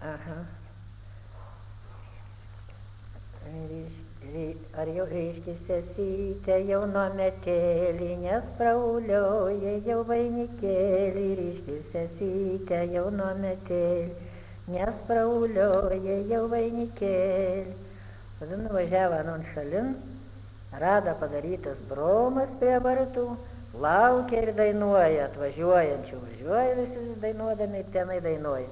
Aha. Ar jau reiškia sesytė, jauno metėlį, nes praulioja jau vainikėlį, reiškia sesytė, jauno metėlį, nes praulioja jau vainikėlį. Tada nuvažiavo anon šalin, rado padarytas bromas prie vartų, laukia ir dainuoja, atvažiuojančių važiuoja visi dainuodami, tenai dainuoja.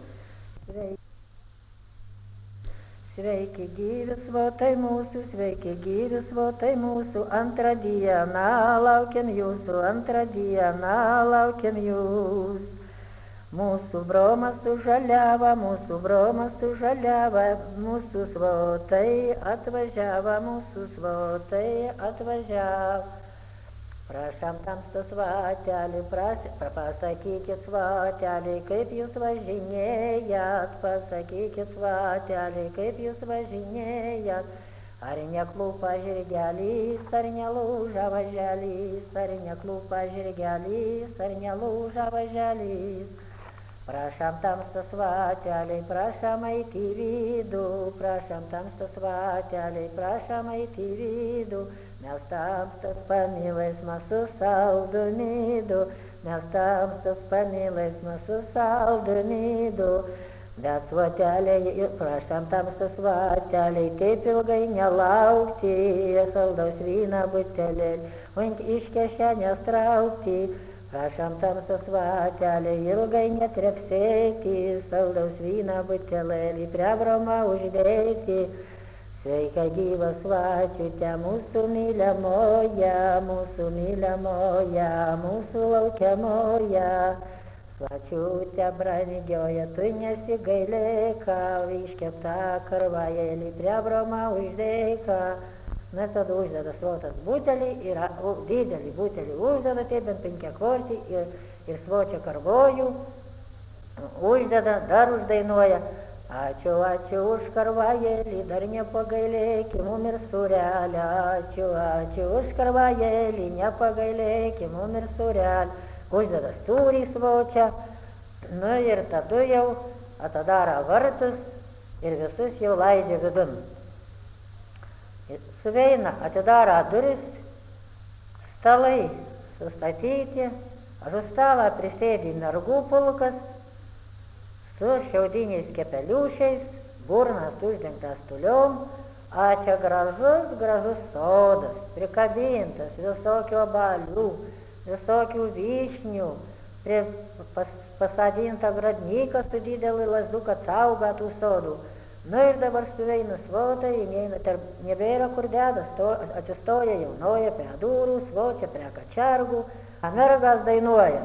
Sveiki gyvi svotai mūsų, sveiki gyvi svotai mūsų, antrą dieną laukiam jūsų, antrą dieną laukiam jūs. Mūsų bromas sužaliava, mūsų bromas sužaliava, mūsų svotai atvažiava, mūsų svotai atvažiava. Prašom tamstos svatelį, pasakykit svatelį, kaip jūs važinėjat, pasakykit svatelį, kaip jūs važinėjat. Ar neklupa žirgelis, ar nelūža važelis, ar neklupa žirgelis, ar nelūža važelis. Prašom tamstos svatelį, prašom eiti į vidų, prašom tamstos svatelį, prašom eiti į vidų. Mes tamstos pamilais mūsų saldų midų, mes tamstos pamilais mūsų saldų midų. Bet svatelė, prašom tamstos svatelį, taip ilgai nelaukti, saldaus vyną butelėlį, o iš kišenės traukti. Prašom tamstos svatelį, ilgai netrepsėti, saldaus vyną butelėlį, prie bromą uždėti. Sveika gyva svačiute, mūsų myliamoja, mūsų myliamoja, mūsų laukiamoja. Svačiute brangioja, tu nesigailėka, iškepta karvajėlį prie bromą uždėka. Na tada uždeda svotas butelį, didelį butelį uždeda, tai bent 5 kvortį ir svočio karvojų uždeda, dar uždainuoja. Ačiū, ačiū už karvajėlį, dar nepagailėki mum ir surelę. Ačiū, ačiū už karvajėlį, nepagailėki mum ir surelę. Uždeda sūrį svočią, nu ir tada jau atidaro vartus ir visus jau leidžia vidun. Suveina, atidaro duris, stalai sustatyti, už stalą prisėdi mergų pulkas, su šiaudiniais kepeliušiais, burnas uždengtas tuliom, a čia gražus, gražus sodas, prikabintas visokių obalių, visokių vyšnių, pasadinta gradnyka su didelį lazduką sauga tų sodų. Nu ir dabar suveina svotai, nebėra kur deda, atsistoja jaunoja prie durų, svočia prie kačergų, a mergas dainuoja.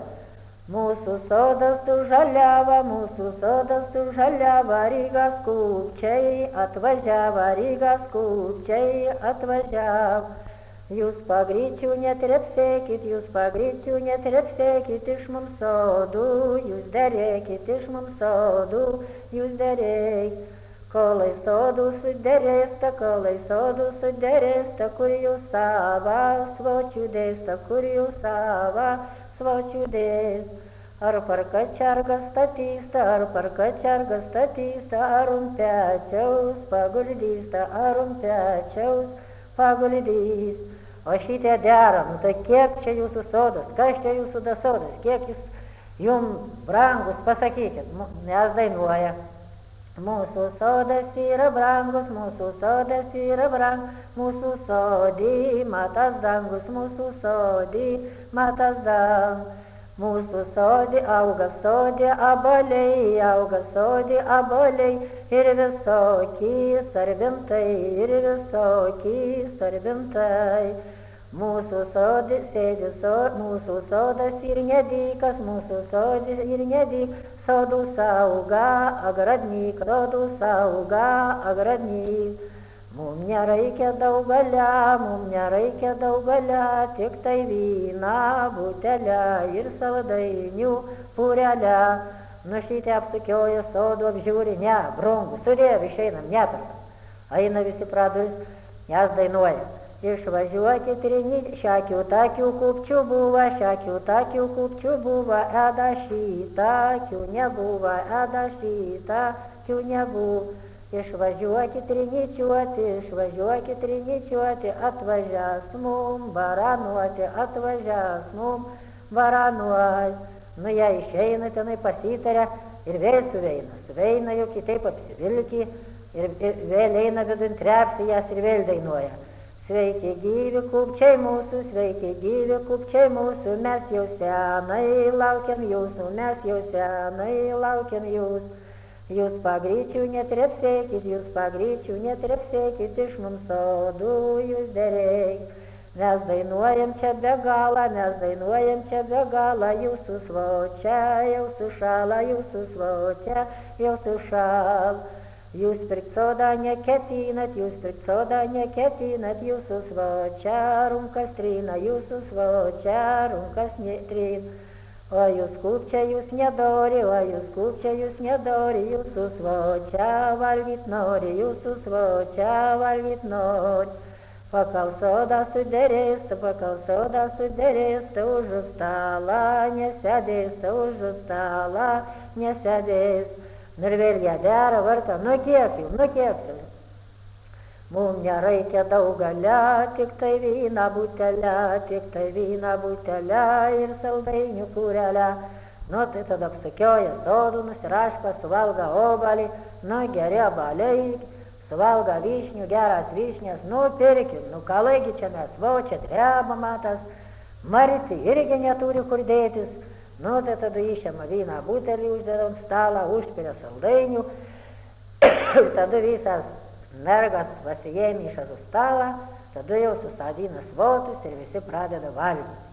Mūsų sodas sužaliava, mūsų sodas sužaliava, Rygas kūpčiai atvažiava, Rygas kūpčiai atvažiava. Jūs pagryčių netrepsėkit, jūs pagryčių netrepsėkit iš mums sodų, jūs derėkit iš mums sodų, jūs derėk. Kolai sodų suderėsta, kolai sodų suderėsta, kur jūs sava, svočių dėsta, kur jūs sava, svočių dės. Ar par kačergas statysta, ar par kačergas statysta, ar pečiaus paguldysta, ar pečiaus paguldys. O šitie dera, nu tai kiek čia jūsų sodas, kas čia jūsų da sodas, kiek jis jums brangus, pasakykit, nes dainuoja. Mūsų sodas yra brangus, mūsų sodas yra brangus, mūsų sodį matas dangus, mūsų sodį matas dangus. Mūsų sodį auga sodį abaliai, auga sodį abaliai ir visokiai sarvintai, ir visokiai sarvintai. Mūsų sodis sėdi, mūsų sodas ir nedykas, mūsų sodis ir nedyk, sodų sauga agradnyk, sodų sauga agradnyk. Mum nereikia daugalia, mum nereikia daugalia, tik tai vyną butelę ir saldainių purelę. Nu šitie apsukioja sodų apžiūri, ne, brangų, sudėv, išeinam, neperkam. Eina visi praduris, nes dainuoja. Išvažiuokit rini, šakių takių kupčių buvo, šakių takių kupčių buvo, eda šitakių nebuvo, eda šitakių valsčių nebūk. Išvažiuokit triničiuoti, atvažias mum, baranuoti, atvažias mum, baranuoti. Nu, jie išeina tenai pasitaria ir vėl suveina jau kitaip apsivilki ir vėl eina vidun trepsi jas ir vėl dainuoja. Sveiki gyvi kupčiai mūsų, mes jau senai laukiam jūsų, Jūs pagryčių netrepsėkit, iš mums sodų jūs dereik. Mes dainuojam čia be galą, jūsų svočia jau sušala, Jūs pirkt sodą neketinat, jūsų svočia runkas trina, O jūs kupčia jūs nedori, jūsų svočia valgyt nori, Pakal sodą suderėsta, už stalą nesėdės, Ir vėl jie dera vartą, nu kiek jau. Mum nereikia daug galia, tik tai vyną butelę ir saldainių kurelę. Nu tai tada apsukioja sodų, nusiraška, suvalga obalį, nu geri obaliai, suvalga vyšnių, geras vyšnės, nu pirkim, nu kalaigi čia mes, čia treba matas, Marci irgi neturi kur dėtis. Nu tai tada išėma vyną butelį, uždedam stalą, užpiria saldainių, tada visas mergas pasijėmė iš stalą, tada jau susadina svotus ir visi pradeda valgyti.